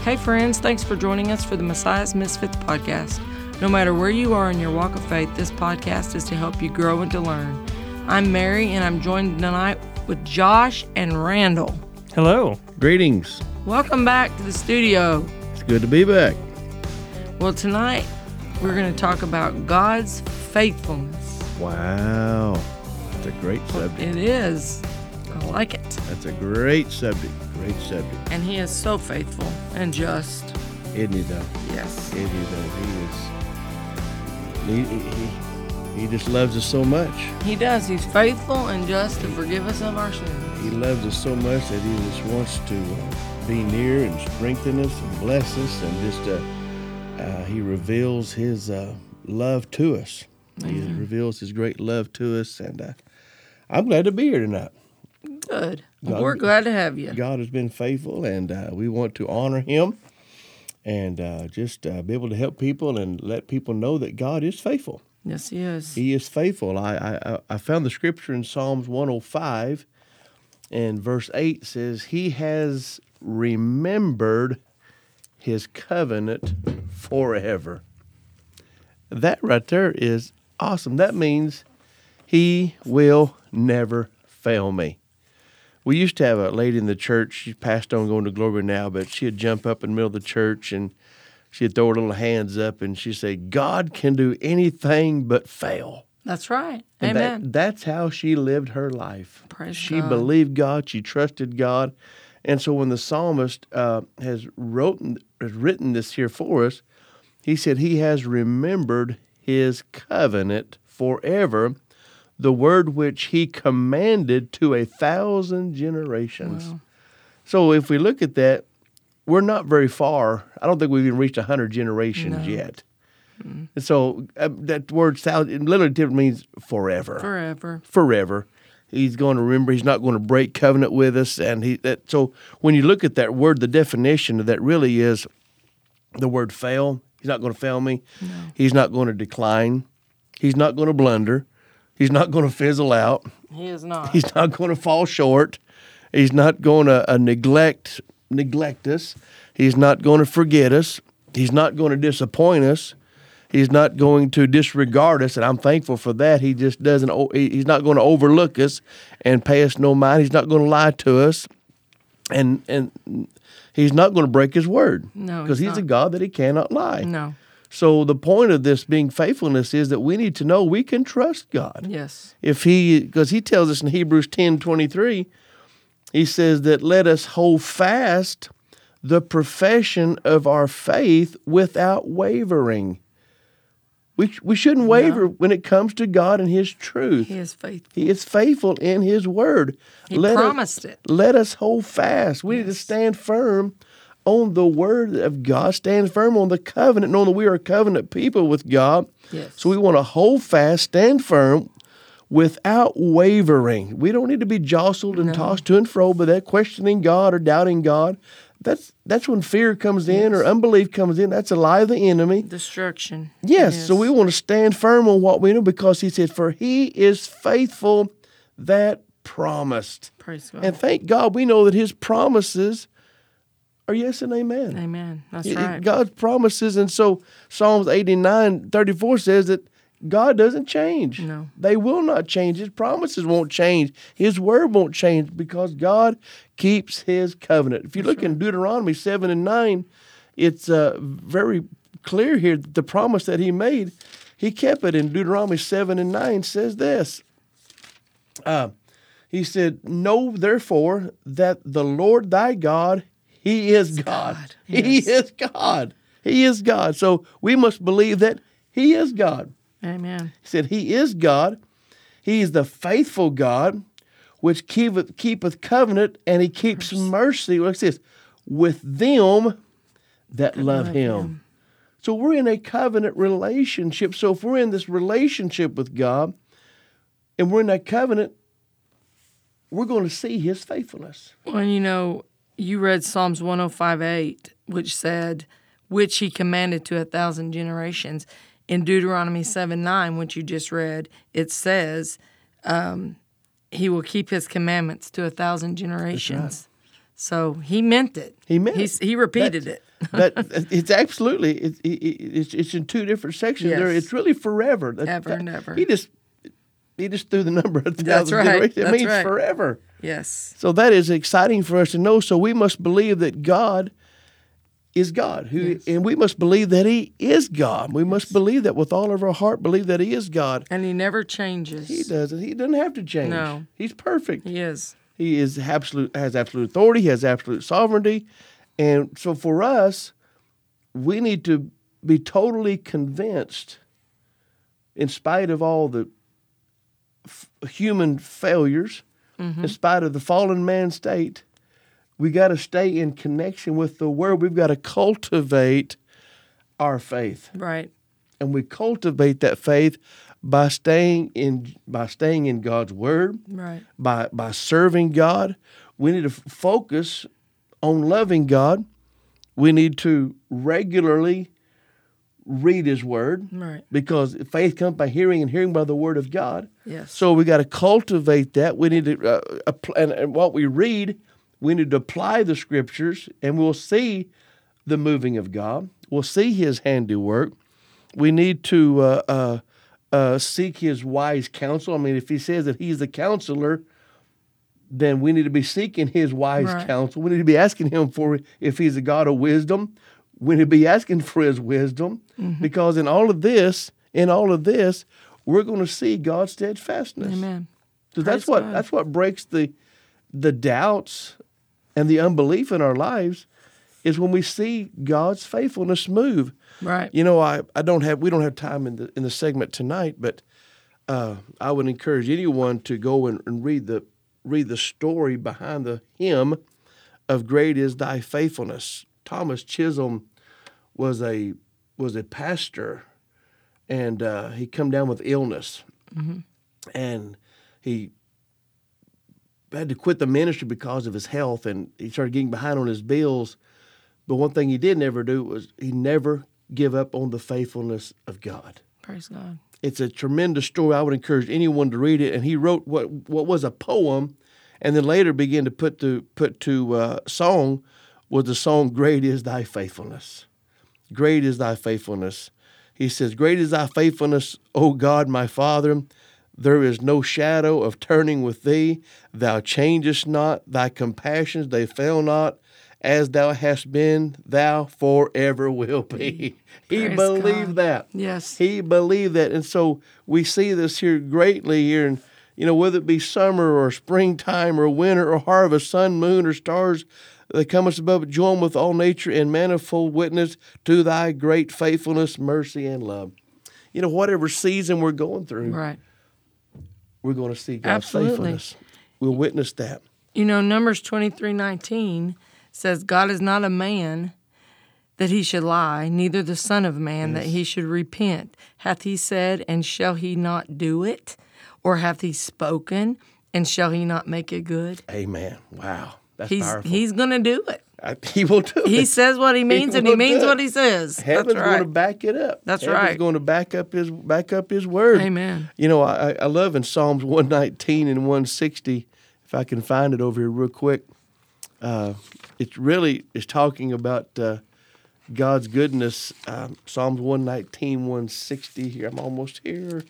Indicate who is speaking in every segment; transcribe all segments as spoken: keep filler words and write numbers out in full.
Speaker 1: Hey friends, thanks for joining us for the Messiah's Misfits podcast. No matter where you are in your walk of faith, this podcast is to help you grow and to learn. I'm Mary, and I'm joined tonight with Josh and Randall.
Speaker 2: Hello.
Speaker 3: Greetings.
Speaker 1: Welcome back to the studio.
Speaker 3: It's good to be back.
Speaker 1: Well, tonight we're going to talk about God's faithfulness.
Speaker 3: Wow. That's a great subject.
Speaker 1: It is. I like it.
Speaker 3: That's a great subject. Great subject.
Speaker 1: And He is so faithful and just.
Speaker 3: Isn't he, though?
Speaker 1: Yes.
Speaker 3: Isn't he, though? He is. He, he, he just loves us so much.
Speaker 1: He does. He's faithful and just to forgive us of our sins.
Speaker 3: He loves us so much that he just wants to uh, be near and strengthen us and bless us, and just uh, uh, he reveals his uh, love to us. Mm-hmm. He reveals his great love to us, and uh, I'm glad to be here tonight.
Speaker 1: Good.
Speaker 3: God,
Speaker 1: We're glad to have you.
Speaker 3: God has been faithful, and uh, we want to honor him and uh, just uh, be able to help people and let people know that God is faithful.
Speaker 1: Yes, He is.
Speaker 3: He is faithful. I, I, I found the scripture in Psalms one oh five, and verse eight says, He has remembered His covenant forever. That right there is awesome. That means He will never fail me. We used to have a lady in the church. She passed on, going to glory now, but she'd jump up in the middle of the church and she'd throw her little hands up and she'd say, God can do anything but fail.
Speaker 1: That's right.
Speaker 3: And
Speaker 1: Amen.
Speaker 3: That, that's how she lived her life.
Speaker 1: Praise
Speaker 3: she
Speaker 1: God.
Speaker 3: believed God. She trusted God. And so when the psalmist uh, has, wrote, has written this here for us, he said he has remembered his covenant forever, the word which he commanded to a thousand generations. Wow. So if we look at that, we're not very far. I don't think we've even reached one hundred generations no. yet. Mm-hmm. And so uh, that word thousand literally means forever.
Speaker 1: Forever.
Speaker 3: Forever. He's going to remember. He's not going to break covenant with us. And he that so when you look at that word, the definition of that really is the word fail. He's not going to fail me. No. He's not going to decline. He's not going to blunder. He's not going to fizzle out.
Speaker 1: He is not.
Speaker 3: He's not going to fall short. He's not going to uh, neglect neglect us. He's not going to forget us. He's not going to disappoint us. He's not going to disregard us, and I'm thankful for that. He just doesn't. He's not going to overlook us and pay us no mind. He's not going to lie to us, and and he's not going to break his word.
Speaker 1: No,
Speaker 3: because
Speaker 1: he's,
Speaker 3: he's
Speaker 1: not.
Speaker 3: a God that he cannot lie.
Speaker 1: No.
Speaker 3: So the point of this being faithfulness is that we need to know we can trust God.
Speaker 1: Yes.
Speaker 3: If he, because he tells us in Hebrews ten twenty-three, he says that let us hold fast the profession of our faith without wavering. We we shouldn't waver no. when it comes to God and His truth.
Speaker 1: He is faithful.
Speaker 3: He is faithful in His word.
Speaker 1: He
Speaker 3: let
Speaker 1: promised
Speaker 3: us,
Speaker 1: it.
Speaker 3: Let us hold fast. We
Speaker 1: yes.
Speaker 3: need to stand firm on the word of God, stand firm on the covenant, knowing that we are a covenant people with God.
Speaker 1: Yes.
Speaker 3: So we want to hold fast, stand firm without wavering. We don't need to be jostled and no. tossed to and fro by that, questioning God or doubting God. That's that's when fear comes in yes. or unbelief comes in. That's a lie of the enemy.
Speaker 1: Destruction.
Speaker 3: Yes,
Speaker 1: yes.
Speaker 3: So we want to stand firm on what we know because he said, for he is faithful that promised.
Speaker 1: Praise God.
Speaker 3: And thank God we know that his promises are yes and amen.
Speaker 1: Amen. That's
Speaker 3: it,
Speaker 1: right.
Speaker 3: God's promises. And so Psalms eighty-nine thirty-four says that God doesn't change.
Speaker 1: No.
Speaker 3: They will not change. His promises won't change. His word won't change because God keeps his covenant. If you That's look right. in Deuteronomy seven and nine, it's uh, very clear here that the promise that he made, he kept it. In Deuteronomy seven and nine says this. Uh, he said, know therefore that the Lord thy God, he is God. God. Yes. He is God. He is God. So we must believe that he is God.
Speaker 1: Amen.
Speaker 3: He said, he is God. He is the faithful God, which keepeth, keepeth covenant, and he keeps mercy. mercy. What's this? With them that love, love him. him. So we're in a covenant relationship. So if we're in this relationship with God, and we're in that covenant, we're going to see his faithfulness.
Speaker 1: Well, you know, you read Psalms one oh five eight, which said, which he commanded to a thousand generations. In Deuteronomy seven nine, which you just read, it says, um, he will keep his commandments to a thousand generations. So he meant it.
Speaker 3: He meant
Speaker 1: He's,
Speaker 3: it.
Speaker 1: He repeated
Speaker 3: That-
Speaker 1: it.
Speaker 3: that it's absolutely it, it, it's it's in two different sections.
Speaker 1: Yes.
Speaker 3: There, it's really forever. That-
Speaker 1: Ever
Speaker 3: that-
Speaker 1: and ever.
Speaker 3: He just he just threw the number a thousand
Speaker 1: That's right.
Speaker 3: generations. It
Speaker 1: That's
Speaker 3: means
Speaker 1: right.
Speaker 3: forever.
Speaker 1: Yes.
Speaker 3: So that is exciting for us to know. So we must believe that God is God, who,
Speaker 1: Yes.
Speaker 3: and we must believe that He is God. We must believe that with all of our heart. Believe that He is God.
Speaker 1: And he never changes.
Speaker 3: He doesn't. He doesn't have to change.
Speaker 1: No.
Speaker 3: He's perfect.
Speaker 1: He is.
Speaker 3: He is absolute. Has absolute authority. He has absolute sovereignty. And so for us, we need to be totally convinced, in spite of all the f- human failures,
Speaker 1: Mm-hmm.
Speaker 3: in spite of the fallen man state, we got to stay in connection with the Word. We've got to cultivate our faith,
Speaker 1: Right.
Speaker 3: and we cultivate that faith by staying in by staying in God's Word,
Speaker 1: Right.
Speaker 3: by by serving God. We need to f- focus on loving God. We need to regularly read His Word,
Speaker 1: Right.
Speaker 3: because faith comes by hearing, and hearing by the Word of God.
Speaker 1: Yes.
Speaker 3: So we got to cultivate that. We need to, uh, apply, and, and what we read, we need to apply the Scriptures, and we'll see the moving of God. We'll see His handiwork. We need to uh, uh, uh, seek His wise counsel. I mean, if He says that He's the counselor, then we need to be seeking His wise
Speaker 1: Right.
Speaker 3: counsel. We need to be asking Him for, if He's a God of wisdom, we need to be asking for His wisdom,
Speaker 1: Mm-hmm.
Speaker 3: because in all of this, in all of this, we're going to see God's steadfastness.
Speaker 1: Amen.
Speaker 3: So that's
Speaker 1: Praise
Speaker 3: what
Speaker 1: God.
Speaker 3: that's what breaks the the doubts and the unbelief in our lives, is when we see God's faithfulness move.
Speaker 1: Right.
Speaker 3: You know, I, I don't have we don't have time in the in the segment tonight, but uh, I would encourage anyone to go and, and read the read the story behind the hymn of "Great Is Thy Faithfulness." Thomas Chisholm was a was a pastor, and uh, he come down with illness,
Speaker 1: Mm-hmm.
Speaker 3: and he had to quit the ministry because of his health, and he started getting behind on his bills. But one thing he did never do was he never give up on the faithfulness of God.
Speaker 1: Praise God.
Speaker 3: It's a tremendous story. I would encourage anyone to read it. And he wrote what what was a poem, and then later began to put to put to uh, song was the song "Great Is Thy Faithfulness." Great is Thy faithfulness. He says, "Great is Thy faithfulness, O God, my Father. There is no shadow of turning with Thee. Thou changest not. Thy compassions, they fail not. As Thou hast been, Thou forever will be." He
Speaker 1: Praise
Speaker 3: believed
Speaker 1: God.
Speaker 3: that.
Speaker 1: Yes.
Speaker 3: He believed that. And so we see this here greatly here. And, you know, whether it be summer or springtime or winter or harvest, sun, moon, or stars, that comest above, join with all nature in manifold witness to Thy great faithfulness, mercy, and love. You know, whatever season we're going through,
Speaker 1: Right.
Speaker 3: we're going to see God's
Speaker 1: Absolutely.
Speaker 3: faithfulness. We'll witness that.
Speaker 1: You know, Numbers twenty-three nineteen says, God is not a man that he should lie, neither the son of man that he should repent. Hath he said, and shall he not do it? Or hath he spoken, and shall he not make it good?
Speaker 3: Amen. Wow. That's
Speaker 1: He's
Speaker 3: powerful.
Speaker 1: he's going to do it.
Speaker 3: I, he will do it.
Speaker 1: He says what he means, and he
Speaker 3: will
Speaker 1: means
Speaker 3: do it.
Speaker 1: what he says.
Speaker 3: Heaven's
Speaker 1: That's
Speaker 3: going to
Speaker 1: right.
Speaker 3: back it up.
Speaker 1: That's
Speaker 3: Heaven's
Speaker 1: right.
Speaker 3: going to back up his back up his word.
Speaker 1: Amen.
Speaker 3: You know, I, I love in Psalms one nineteen and one sixty, if I can find it over here real quick. Uh, it really is talking about uh, God's goodness. Um, Psalms one nineteen, one sixty. Here, I'm almost here.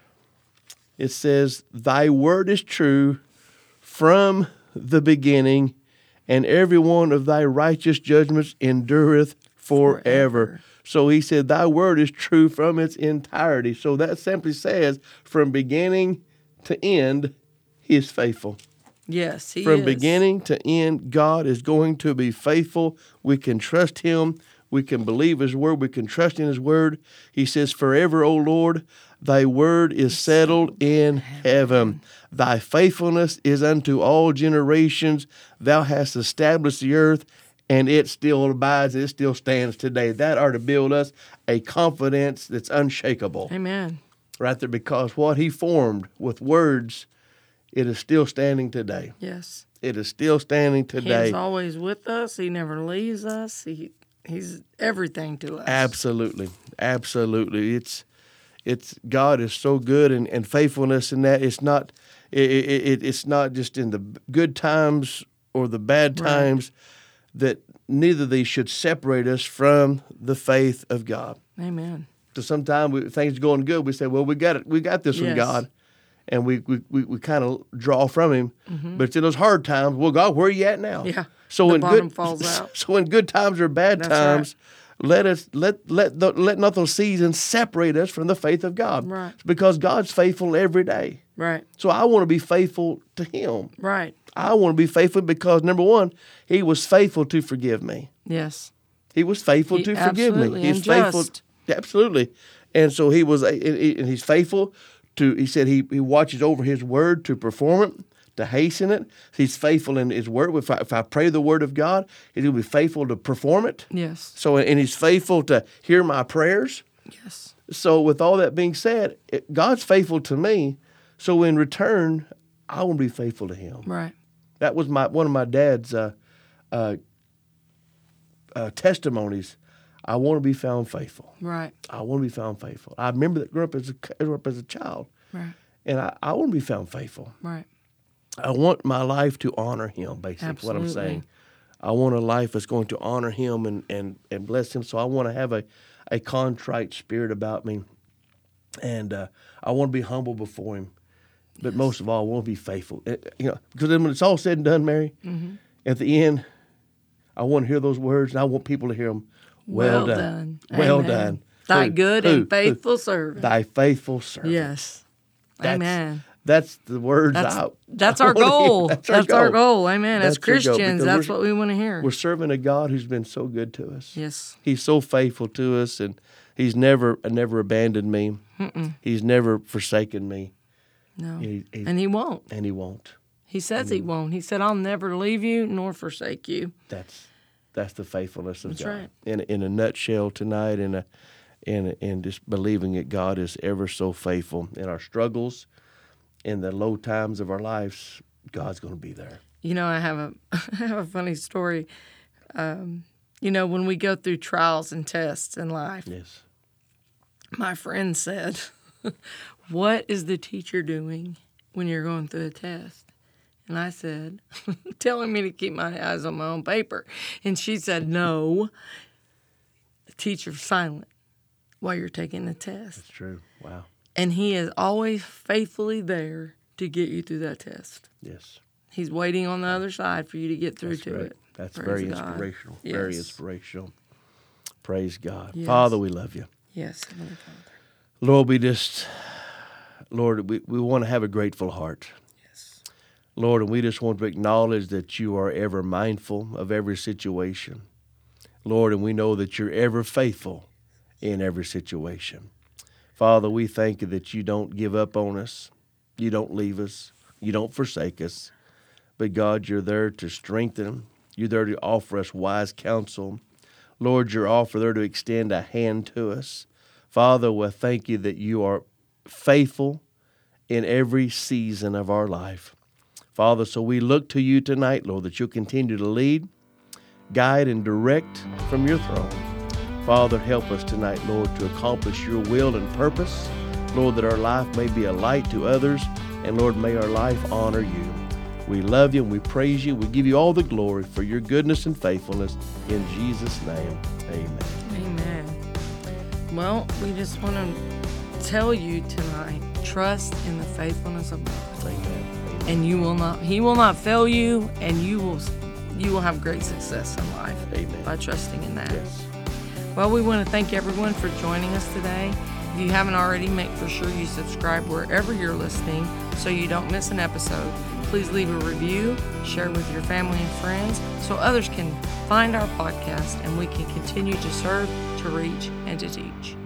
Speaker 3: It says, "Thy word is true from the beginning, and every one of thy righteous judgments endureth forever."
Speaker 1: Forever.
Speaker 3: So he said, "Thy word is true from its entirety." So that simply says, from beginning to end, he is faithful.
Speaker 1: Yes, he
Speaker 3: From
Speaker 1: is.
Speaker 3: beginning to end, God is going to be faithful. We can trust him. We can believe his word. We can trust in his word. He says, "Forever, O Lord, thy word is settled in heaven. Thy faithfulness is unto all generations. Thou hast established the earth, and it still abides. It still stands today." That are to build us a confidence that's unshakable.
Speaker 1: Amen.
Speaker 3: Right there, because what he formed with words, it is still standing today.
Speaker 1: Yes.
Speaker 3: It is still standing
Speaker 1: He
Speaker 3: today.
Speaker 1: is always with us. He never leaves us. He He's everything to us.
Speaker 3: Absolutely. Absolutely. It's it's God is so good, and, and faithfulness in that it's not it, it, it's not just in the good times or the bad
Speaker 1: Right.
Speaker 3: times, that neither of these should separate us from the faith of God.
Speaker 1: Amen.
Speaker 3: So sometimes we, things are going good, we say, well, we got it, we got this from
Speaker 1: Yes.
Speaker 3: God. And we we, we, we kind of draw from him.
Speaker 1: Mm-hmm.
Speaker 3: But it's in those hard times, well, God, where are you at now?
Speaker 1: Yeah.
Speaker 3: So
Speaker 1: The
Speaker 3: when
Speaker 1: bottom
Speaker 3: good
Speaker 1: falls out.
Speaker 3: So in good times or bad
Speaker 1: That's
Speaker 3: times, let us let let the, let not those seasons separate us from the faith of God.
Speaker 1: Right.
Speaker 3: It's because God's faithful every day.
Speaker 1: Right.
Speaker 3: So I want to be faithful to Him.
Speaker 1: Right.
Speaker 3: I want to be faithful because number one, He was faithful to forgive me.
Speaker 1: Yes.
Speaker 3: He was faithful
Speaker 1: He-
Speaker 3: to forgive me.
Speaker 1: absolutely,
Speaker 3: He's
Speaker 1: and
Speaker 3: faithful,
Speaker 1: just.
Speaker 3: absolutely. And so He was, and He's faithful to. He said He He watches over His word to perform it, to hasten it. He's faithful in His word. If I, if I pray the word of God, He'll be faithful to perform it.
Speaker 1: Yes.
Speaker 3: So, and He's faithful to hear my prayers.
Speaker 1: Yes.
Speaker 3: So, with all that being said, it, God's faithful to me. So, in return, I want to be faithful to Him.
Speaker 1: Right.
Speaker 3: That was my one of my dad's uh, uh, uh, testimonies. I want to be found faithful.
Speaker 1: Right.
Speaker 3: I want to be found faithful. I remember that growing up as a grew up as a child,
Speaker 1: Right.
Speaker 3: and I, I want to be found faithful.
Speaker 1: Right.
Speaker 3: I want my life to honor Him. Basically, what I'm
Speaker 1: Absolutely.
Speaker 3: saying. I want a life that's going to honor Him and, and, and bless Him. So I want to have a, a contrite spirit about me, and uh, I want to be humble before Him. But most of all, I want to be faithful. Uh, You know, because then when it's all said and done, Mary,
Speaker 1: Mm-hmm.
Speaker 3: at the end, I want to hear those words, and I want people to hear them. Well,
Speaker 1: Well
Speaker 3: done.
Speaker 1: done.
Speaker 3: Well
Speaker 1: Amen.
Speaker 3: done.
Speaker 1: Thy
Speaker 3: Who?
Speaker 1: good
Speaker 3: Who?
Speaker 1: and
Speaker 3: Who?
Speaker 1: faithful servant.
Speaker 3: Thy faithful servant.
Speaker 1: Yes.
Speaker 3: That's,
Speaker 1: Amen.
Speaker 3: That's the words
Speaker 1: That's,
Speaker 3: I.
Speaker 1: that's
Speaker 3: I
Speaker 1: our
Speaker 3: wanna hear.
Speaker 1: goal.
Speaker 3: That's
Speaker 1: That's,
Speaker 3: our
Speaker 1: our
Speaker 3: goal.
Speaker 1: goal. Amen.
Speaker 3: That's
Speaker 1: As
Speaker 3: our goal,
Speaker 1: Christians,
Speaker 3: because
Speaker 1: that's
Speaker 3: we're-
Speaker 1: what we want to hear.
Speaker 3: We're serving a God who's been so good to us.
Speaker 1: Yes.
Speaker 3: He's so faithful to us, and He's never never abandoned me.
Speaker 1: Mm-mm.
Speaker 3: He's never forsaken me,
Speaker 1: No.
Speaker 3: He- he-
Speaker 1: and he won't.
Speaker 3: and He won't.
Speaker 1: He says he won't. He said, I'll never leave you nor forsake you.
Speaker 3: That's that's the faithfulness of
Speaker 1: That's
Speaker 3: God.
Speaker 1: right.
Speaker 3: In in a nutshell tonight, in a in in just believing that God is ever so faithful in our struggles, in the low times of our lives. God's going to be there.
Speaker 1: You know, I have a I have a funny story. Um, you know, when we go through trials and tests in life,
Speaker 3: Yes.
Speaker 1: my friend said, what is the teacher doing when you're going through a test? And I said, telling me to keep my eyes on my own paper. And she said, no, the teacher's silent while you're taking the test.
Speaker 3: That's true. Wow.
Speaker 1: And he is always faithfully there to get you through that test.
Speaker 3: Yes.
Speaker 1: He's waiting on the other side for you to get through
Speaker 3: That's
Speaker 1: to
Speaker 3: great.
Speaker 1: it.
Speaker 3: That's
Speaker 1: Praise
Speaker 3: very
Speaker 1: God.
Speaker 3: inspirational. Very
Speaker 1: Yes.
Speaker 3: inspirational. Praise God.
Speaker 1: Yes.
Speaker 3: Father, we love you.
Speaker 1: Yes, Heavenly Father.
Speaker 3: Lord, we just, Lord, we, we want to have a grateful heart.
Speaker 1: Yes.
Speaker 3: Lord, and we just want to acknowledge that you are ever mindful of every situation. Lord, and we know that you're ever faithful in every situation. Father, we thank you that you don't give up on us. You don't leave us. You don't forsake us. But God, you're there to strengthen. You're there to offer us wise counsel. Lord, you're offer there to extend a hand to us. Father, we thank you that you are faithful in every season of our life. Father, so we look to you tonight, Lord, that you'll continue to lead, guide, and direct from your throne. Father, help us tonight, Lord, to accomplish your will and purpose. Lord, that our life may be a light to others, and Lord, may our life honor you. We love you and we praise you. We give you all the glory for your goodness and faithfulness. In Jesus' name, amen.
Speaker 1: Amen. Well, we just want to tell you tonight, trust in the faithfulness of God.
Speaker 3: Amen.
Speaker 1: And you will not, he will not fail you, and you will, you will have great success in life
Speaker 3: Amen.
Speaker 1: by trusting in that.
Speaker 3: Yes.
Speaker 1: Well, we want to thank everyone for joining us today. If you haven't already, make for sure you subscribe wherever you're listening so you don't miss an episode. Please leave a review, share with your family and friends so others can find our podcast and we can continue to serve, to reach, and to teach.